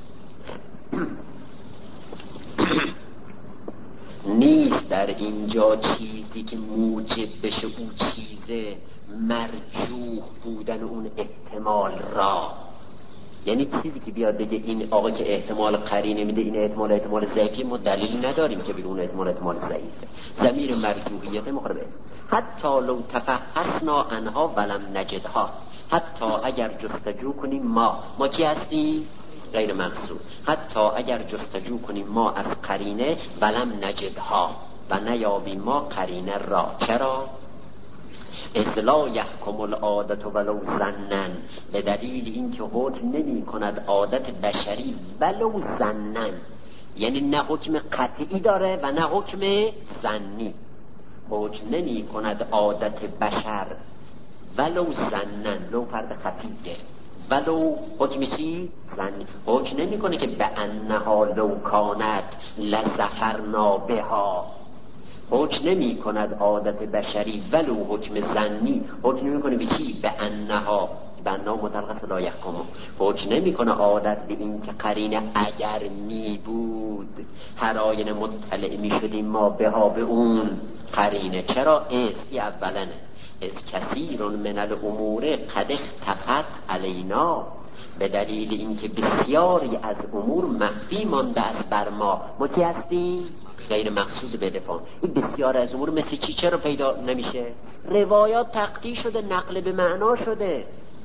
نیست در اینجا چیزی که موجب بشه اون چیزه مرجوح بودن اون احتمال را. یعنی چیزی که بیاد بگه این آقا که احتمال قرینه میده این احتمال احتمال ضعیفی، ما دلیلی نداریم که بگه اون احتمال احتمال ضعیفه. ضمیر مرجوحیت مخالفه. حتی لو تفحصنا عنها ولم نجدها، حتی اگر جستجو کنیم ما ما کی هستیم؟ غیر مقصود. حتی اگر جستجو کنیم ما از قرینه ولم نجدها و نیابیم ما قرینه را. چرا؟ اذ لا یحکم العادت ولو ظنا، به دلیل اینکه حکم نمی کند عادت بشری ولو ظنا، یعنی نه حکم قطعی داره و نه حکم ظنی. حکم نمی کند عادت بشر ولو ظنا، لو فرد خفیفه، ولو حکم چی؟ ظنی. حکم نمی کنه که به انها لو کانت لظفرنا بها. حکم نمی کند عادت بشری ولو حکم ظنی. حکم نمی کنه به چی؟ به انها، به انها مطلقه لا یحکم. حکم نمی کنه عادت به این که قرینه اگر می بود هر آینه مطلع می شدیم ما بها به اون قرینه. چرا؟ از ای اولنه از کثیر من الامور قد اختفت علینا، به دلیل اینکه بسیاری از امور مخفی مانده است بر ما. ما کی هستیم؟ غیر مقصود به دفاع. این بسیار از امور مثل چی چرا پیدا نمیشه؟ روایات تقطیع شده، نقل به معنا شده.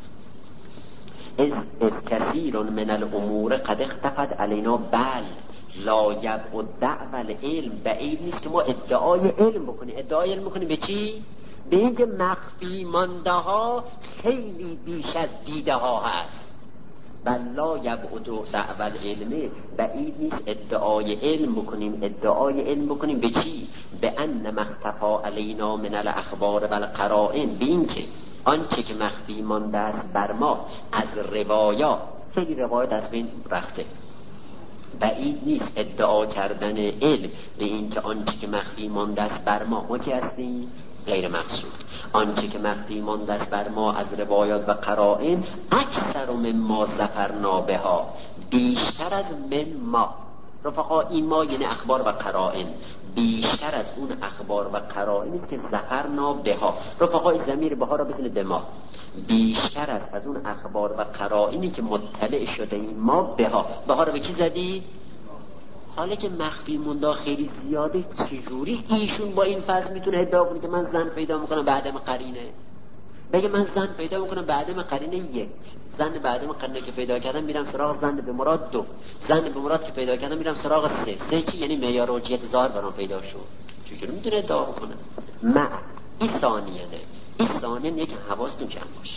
از از کثیر من الامور قد اختفت علینا بل لا یبعد دعوی العلم، بعید نیست که ما ادعای علم بکنیم. ادعای علم بکنیم به چی؟ به اینکه مخفی مانده ها خیلی بیش از دیده ها هست. بل لا یبعد دعوی العلم، بعید نیست ادعای علم بکنیم. ادعای علم بکنیم به چی؟ به ان مختفا علینا من الاخبار و القرائن، به این که آنچه که مخفی مانده است بر ما از روایات، خیلی روایات از بین رفته. بعید نیست ادعا کردن علم به این که آنچه که مخفی مانده است بر ما، ما که هستیم غیر مقصود. آنچه که مخفی مانده است بر ما از روایات و قرائن اکثر من ما ظفرنا بها، بیشتر از من ما. رفقا این ما یعنی اخبار و قرائن، بیشتر از اون اخبار و قرائن است که ظفرنا بها. رفقا این ضمیر بها را بزنید به ما. بیشتر از از اون اخبار و قرائنی که مطلع شده این ما بها. بها را به کی زدید؟ حالا که مخفی مونده خیلی زیاده، چجوری ایشون با این فرض میتونه ادعا کنه که من زن پیدا میکنم به عدم قرینه؟ بگه من زن پیدا میکنم به عدم قرینه یک، زن به عدم قرینه که پیدا کردم میرم سراغ زن به مراد دو، زن به مراد که پیدا کردم میرم سراغ سه. سه چی؟ یعنی معیار حجیت ظاهر برام پیدا شد. چجوری میتونه ادعا کنه؟ مع این ثانیه نه این ثانیه یک حواستون جمع باشه.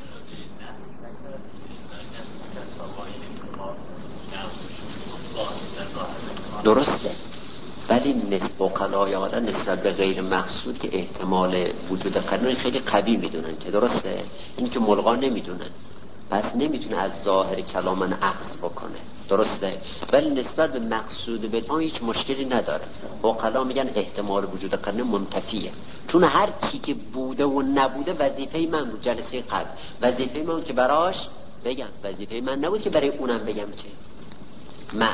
درسته، ولی نسبت اقلای آدم نسبت به غیر مقصود که احتمال وجود قرینه خیلی قوی میدونن که درسته، این که ملغا نمیدونن، پس نمیتونه از ظاهر کلام من اخذ بکنه. درسته، ولی نسبت به مقصود به آن هیچ مشکلی نداره. اقلا میگن احتمال وجود قرینه منتفیه، چون هر چی که بوده و نبوده وظیفه من بود. جلسه قبل وظیفه من بود که براش بگم، وظیفه من نبود که برای اونم بگم. چه مع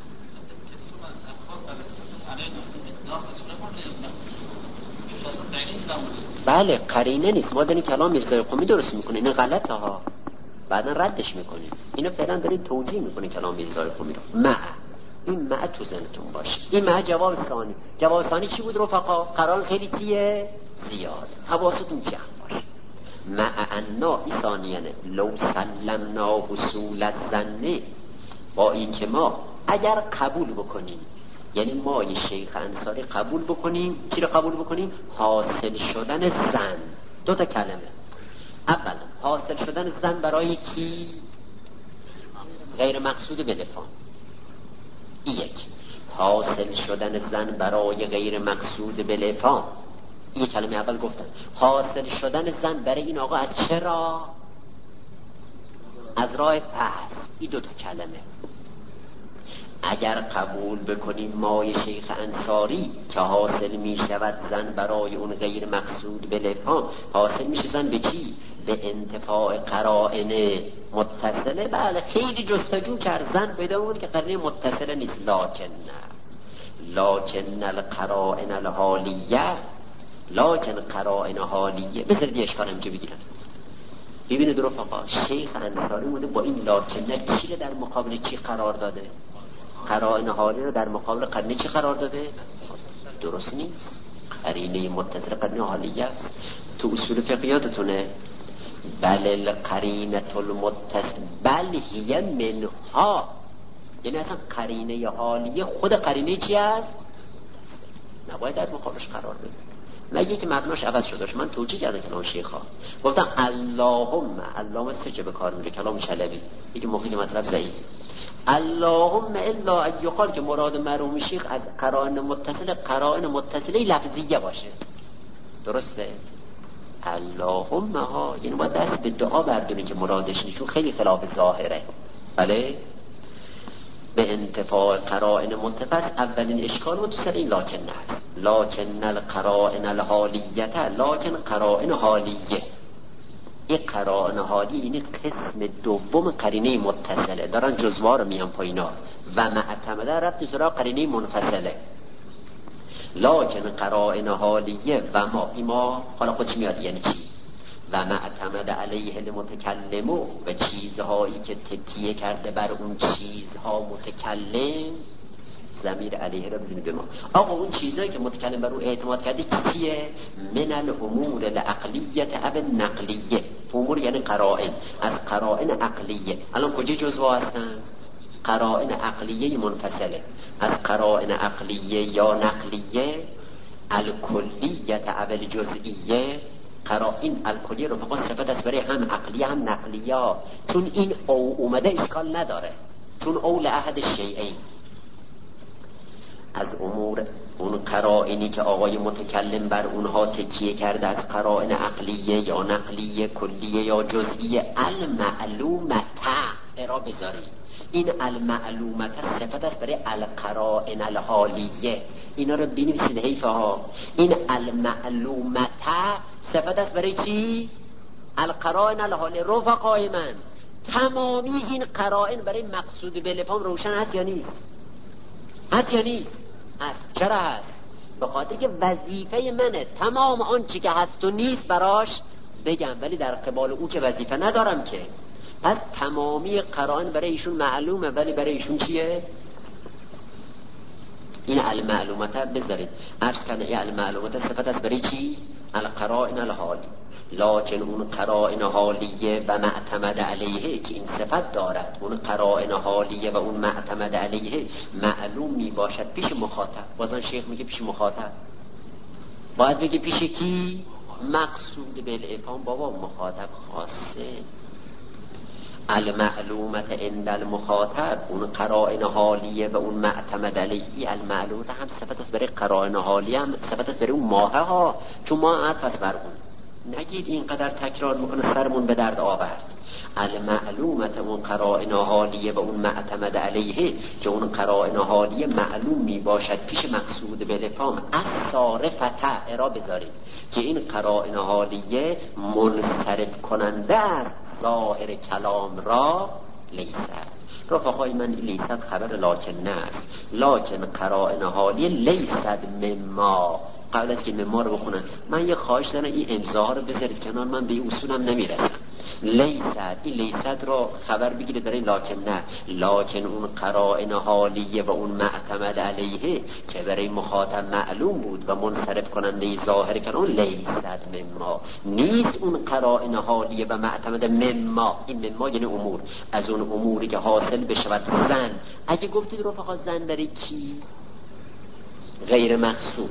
بله قرینه نیست. ما داریم کلام میرزای قمی درست میکنه، این غلطه ها، بعدا ردش میکنیم. اینو فعلا داریم توضیح میکنه کلام میرزای قمی رو. مع این مع تو ذهنتون باشه. این مع جواب ثانی. جواب ثانی چی بود رفقا؟ قرار خیلی چیه؟ زیاد. حواستون جمع باشه. مع انا این ثانیانه لو سلمنا حصول الظن، با این که ما اگر قبول بکنیم، یعنی ما یه شیخ انصاری قبول بکنیم، چی رو قبول بکنیم؟ حاصل شدن زن. دو تا کلمه. اولا حاصل شدن زن برای کی؟ غیر مقصود بلفام. یک حاصل شدن زن برای غیر مقصود بلفام. این کلمه اول گفتم. حاصل شدن زن برای این آقا از چرا؟ از راه فرض. این دو تا کلمه. اگر قبول بکنیم ما شیخ انصاری که حاصل می شود زن برای اون غیر مقصود بلفام، حاصل میشه زن به چی؟ به انتفاع قرائن متصله. بله خیلی جستجو کرد، زن پیدا بود که قرینه متصله نیست. لکن لکن القرائن الحالیه، لکن قرائن حالیه. بذارید یه اشکال همجا بگیرم. ببینید رفقا، شیخ انصاری بوده با این لکنه چی در مقابل چی قرار داده؟ قرائن حالی رو در مقابل قرینه چی قرار داده؟ درست نیست. قرینه متصل قرینه حالیه است. تو اصول فقهیاتتونه بل القرینه المتصل بل هی منها، یعنی اصلا قرینه حالیه خود قرینه چی است؟ نباید در مقابلش قرار بده. مگه که مبناش عوض شده. من توجیه کردم کلام شیخا، گفتم اللهم، اللهم سه چه به کار میره؟ کلام چلبی. یکی موقعی که مطلب ضعیف. اللهم الا ان یقال که مراد مرحوم شیخ از قرائن متصل قرائن متصله لفظیه باشه. درسته؟ اللهم ها، یعنی باید دست به دعا بردونی که مرادش نیست، چون خیلی خلاف ظاهره. بله به انتفاع قرائن متصل. اولین اشکال رو تو سر این لاکن هست. لاکن القرائن الحالیه، لاکن قرائن حالیه. این قرائن حالی این قسم دوم قرینه متصله. دارن جزوار رو میان پایینا و معتمده رفت سراغ قرینه منفصله. لاکن قرائن حالیه و ما، ایما حالا خودش میاد یعنی چی؟ و معتمد علیه المتکلمو، و چیزهایی که تکیه کرده بر اون چیزها متکلم. ضمیر علیه را بزنید به ما. آقا اون چیزهایی که متکلم بر اون اعتماد کرده چیه؟ من الامور العقلیه اب نقلیه. امور یعنی قرائن، از قرائن عقلیه. الان کجا جزوا هستن؟ قرائن عقلیه منفصله. از قرائن عقلیه یا نقلیه الکلیه اب الجزئیه. قرائن الکلیه رو فقط صفت است برای هم عقلیه هم نقلیه، چون این او اومده اشکال نداره، چون اول احد الشیئین. از امور اون قرائنی که آقای متکلم بر اونها تکیه کرده، از قرائن عقلیه یا نقلیه کلیه یا جزئیه. المعلومه ارا بذاری. این المعلومه صفت است برای القرائن الحالیه. اینا رو بنویسید حیفه ها. این المعلومه صفت است برای چی؟ القرائن الحالیه. رفقای من، تمامی این قرائن برای مقصود بلفام روشن هست یا نیست؟ هست یا نیست؟ هست. چرا هست؟ به خاطر که وظیفه منه تمام آن چی که هست و نیست براش بگم، ولی در قبال او که وظیفه ندارم که. پس تمامی قرائن برای ایشون معلومه، ولی برای ایشون چیه؟ این المعلومات بذارید. عرض کنه این المعلومات صفت است برای چی؟ القرائن الحالی. لکن اون قرائن حالیه و معتمد علیه که این صفت دارد، اون قرائن حالیه و اون معتمد علیه معلوم می باشد پیش مخاطب. بازن شیخ میگه پیش مخاطب، باید بگه پیش کی؟ مقصود بالافهام. بابا مخاطب خاصه. المعلومت عند المخاطب، اون قرائن حالیه و اون معتمد علیه. المعلومت هم صفت است برای قرائن حالیه، هم صفت است برای اون ماهه ها، چون ماه عطف است بر اون. نگید اینقدر تکرار میکنه سرمون به درد آورد. المعلومت اون قرائن حالیه و اون معتمد علیه که اون قرائن حالیه معلوم می باشد پیش مقصود بلفام. از صارفته ارا بذارید که این قرائن حالیه منصرف کننده است ظاهر کلام را. لیست رفقای من، لیست خبر لاکن است. لاکن قرائن حالیه لیست مما. قبل از که مما رو بخونن من یه خواهش دارم این امضاها رو بذارید کنار، من به این اصولم نمیرسم. لیست، این لیست رو خبر بگیره داره لکن نه، لکن اون قرائن حالیه و اون معتمد علیه که برای مخاطب معلوم بود و منصرف کننده ظاهر کن اون لیست مما نیست، اون قرائن حالیه و معتمد مما، این مما یعنی امور، از اون اموری که حاصل بشود زن. اگه گفتید رفقا زن برای کی؟ غیر مقصود،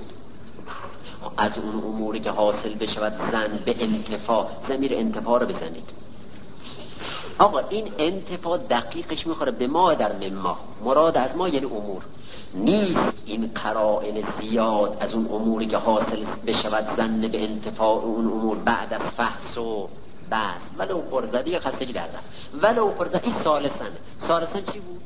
از اون اموری که حاصل بشود زن به انتفاع، ضمیر انتفاع رو بزنید. آقا این انتفاع دقیقش میخوره به ما در مما، مراد از ما یعنی امور نیست، این قرائن زیاد از اون اموری که حاصل بشود زن به انتفاع اون امور بعد از فحص و بس ولو فرزدی خستگی در رفت ولو فرزدی ثالثن. ثالثن چی بود؟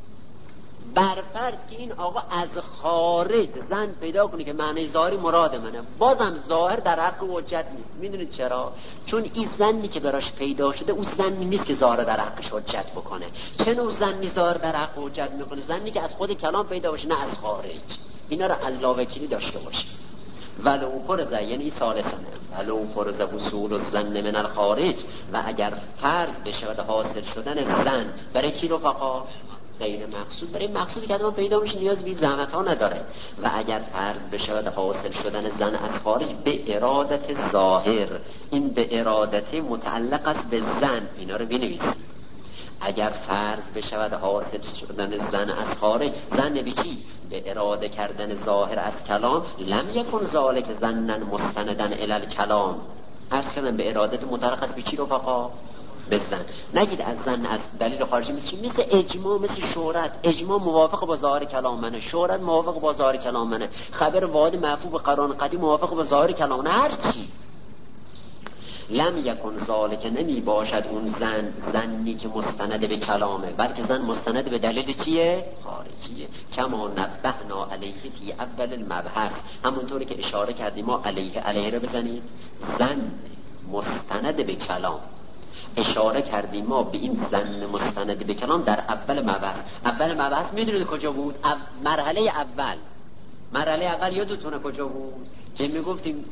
برفرض که این آقا از خارج زن پیدا کنه که معنی ظاهری مراد منه، بازم ظاهر در حق حجت نیست. میدونید چرا؟ چون این زنی که براش پیدا شده اون زنی نیست که ظاهر در حقش حجت بکنه. چه نوع زنی ظاهر در حق حجت میکنه؟ زنی که از خود کلام پیدا باشه، نه از خارج. اینا رو الله وکیلی داشته باشه. ولو فرض یعنی ثالثنه، ولو فرض وصول الزن من الخارج، و اگر فرض بشود حاصل شدن زن برای کی رفقا؟ غیر مقصود، برای مقصودی که آدم پیدا میشه نیاز به زحمت ها نداره. و اگر فرض بشود حاصل شدن زن از خارج به ارادت ظاهر، این به ارادت متعلق است به زن، اینا رو بنویسید. اگر فرض بشود حاصل شدن زن از خارج، زن به چی؟ به اراده کردن ظاهر از کلام، لم یکن ذالک ظنن مستندن الی الکلام، عرض کردم به ارادت متعلق است به چی رفقا؟ بزن. نگید از زن از دلیل خارجی، مثل مثل اجماع، مثل شهرت. اجماع موافق با ظاهر کلام منه، شهرت موافق با ظاهر کلام منه، خبر واحد مرفوع به قرآن قدیم موافق با ظاهر کلام منه، هر چی. لم یکن ذالک، نمی باشد اون زن زنی که مستند به کلامه، بلکه زن مستند به دلیل چیه؟ خارجیه. کما نبهنا علیه فی اول المبحث، همونطوری که اشاره کردیم ما علیه، علیه رو بزنید، زن مستند به کلام. اشاره کردیم ما به این زن مستند به کلام در اول مبحث. اول مبحث میدونید کجا بود؟ او... مرحله اول مرحله اول یادتونه کجا بود؟ که میگفتیم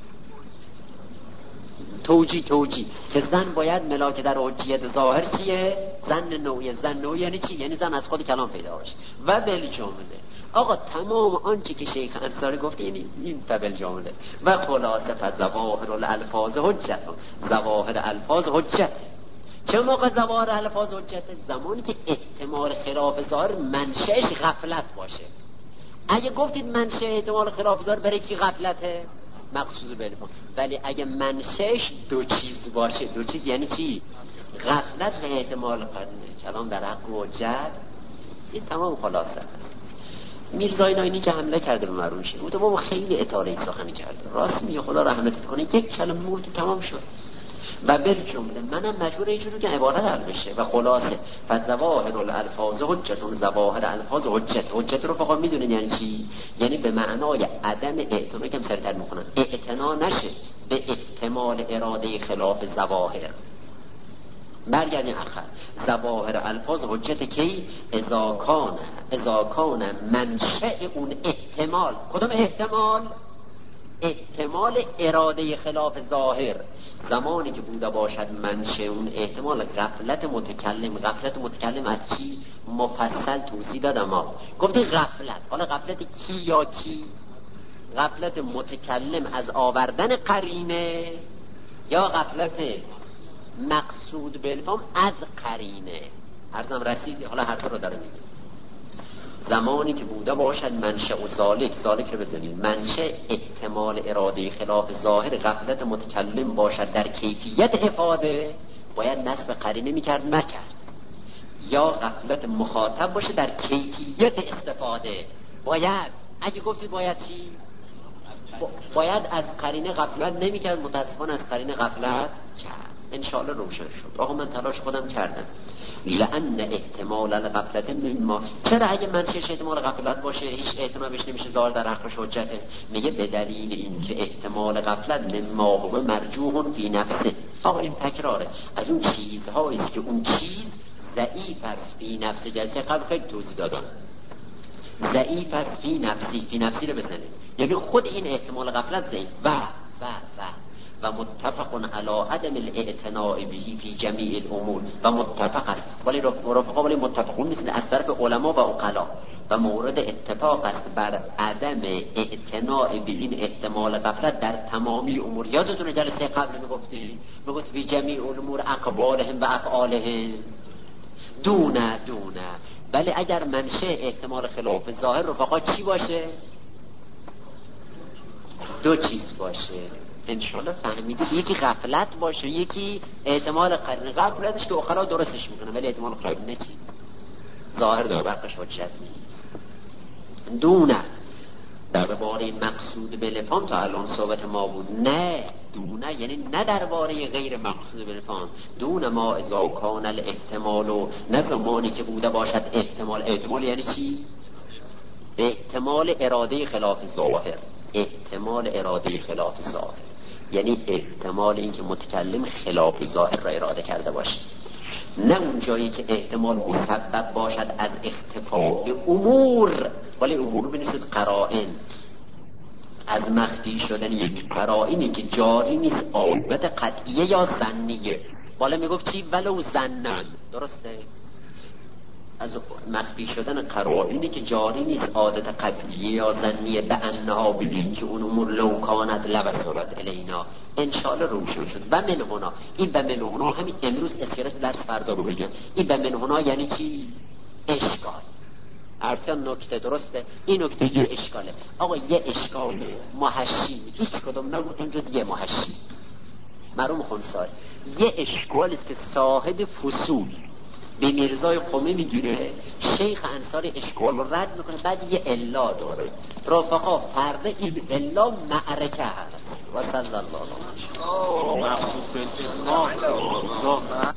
توجی توجی که زن باید ملاک در حجیت ظاهر چیه؟ زن نوعی. زن نوعی یعنی چی؟ یعنی زن از خود کلام پیدا باشه. و بل جمله آقا تمام آنچه که شیخ انصاری گفت این این بل جمله و خلاصه فظواهر الالفاظ حجت، ظواهر الفاظ حجت. چه موقع ظواهر الفاظ حجت؟ زمانی که احتمال خلاف ظاهر منشأش غفلت باشه. اگه گفتید منشأ احتمال خلاف ظاهر برای کی غفلته؟ مقصود بلفون. ولی اگه منشأش دو چیز باشه، دو چیز یعنی چی؟ غفلت و احتمال قرنه کلام در حق حجت. این تمام خلاصه. میرزای ناینی که حمله کرده به مروشی بود، بابا خیلی اطاله سخنی کرده، راست میگه خدا رحمتت کنه، یک کلمه موت تمام شد. و بل جمله منم مجبور اینجوری که عبارت حل بشه. و خلاصه فظواهر الالفاظ حجتون، ظواهر الفاظ حجت. حجت رو فقط میدونید یعنی چی؟ یعنی به معنای عدم اعتنا، کم سرتر میکنن، اعتنا نشه به احتمال اراده خلاف ظواهر. برگردیم آخر ظواهر الفاظ حجت کی؟ اذا کان اذا کان منشأ اون احتمال. کدوم احتمال؟ احتمال اراده خلاف ظاهر. زمانی که بوده باشد منشأ اون احتمال غفلت متکلم. غفلت متکلم از چی؟ مفصل توضیح دادم ما. گفتیم غفلت، حالا غفلت کی یا کی؟ غفلت متکلم از آوردن قرینه، یا غفلت مقصود بالفهم از قرینه. عرضم رسید؟ حالا هر دو رو داره میگه. زمانی که بوده باشد منشأ و ذالک، ذالک رو بزنید، منشأ احتمال اراده خلاف ظاهر غفلت متکلم باشد در کیفیت افاده، باید نصب قرینه میکرد نکرد. یا غفلت مخاطب باشه در کیفیت استفاده، باید. اگه گفتید باید چی؟ باید از قرینه غفلت نمیکرد، متاسفانه از قرینه غفلت کرد. انشاءالله روشن شد. آقا من تلاش خودم کردم. لأن احتمال الغفلت مما، چرا اگه منشأش احتمال غفلت باشه هیچ اعتنا بهش نمیشه، ظاهر در حقش حجته؟ میگه به دلیل اینکه احتمال غفلت مما هو مرجوح فی نفسه. آقا این تکراره از اون چیزهایی که اون چیز ضعیف است فی نفس. جلسه قبل خیلی توضیح دادم ضعیف است فی نفسی. فی نفسی رو بزنید یعنی خود این احتمال غفلت ضعیف. و و و و متفق علی عدم الاعتناء به فی جمیع الامور و متفق است، ولی رفقا ولی متفقون نیست از طرف علما و عقلا و مورد اتفاق است بر عدم اعتناء به این احتمال غفلت در تمامی امور. یادتونه جلسه قبل میگفتیم میگفت فی جمیع الامور اقوالهم و افعالهم دونه دونه. ولی اگر منشه احتمال خلاف ظاهر رفقا چی باشه؟ دو چیز باشه. انشالله فهمیدید، یکی غفلت باشه، یکی احتمال قرینه. غفلتش که اخرا درستش میکنه ولی احتمال قرینه چی؟ ظاهر داره برقش حجت نیست. دونه درباره مقصود به لفام تا الان صحبت ما بود. نه دونه یعنی نه درباره غیر مقصود به لفام. دونه ما اذا کان الاحتمال و نه زمانی که بوده باشد احتمال. احتمال یعنی چی؟ احتمال اراده خلاف ظاهر. احتمال اراده خلاف ظاهر یعنی احتمال این که متکلم خلاف ظاهر را اراده کرده باشه، نه اون جایی که احتمال مسبب باشد از اختفاء امور، ولی امور بنویسید قرائن، از مخفی شدن یک قرائنی که جاری نیست، عادت قطعیه یا ظنیه. بالا میگفت چی؟ ولو ظنن. درسته؟ از مخفی شدن قرائنی که جاری نیست، عادت قطعیه یا ظنیه، به انها بگیم که اون امور لو کانت لبرزارت الینا. انشاءالله روشن شد. و من هنا، این و من هنا همین امروز اسکرت درس فردا رو بگم. این و من هنا یعنی چی؟ اشکال. عرفتن نکته درسته؟ این نکته یه اشکاله. آقا یه اشکال محشی، هیچ کدوم نگوتون جز یه محشی مرحوم خنساری. یه اشکالی که صاحب فصول به میرزای قمی میگیره، شیخ انصاری اشکال رو رد میکنه، بعد یه الا داره. رفقا فرد این الا معرکه هست. و صلی الله علیه و سلم.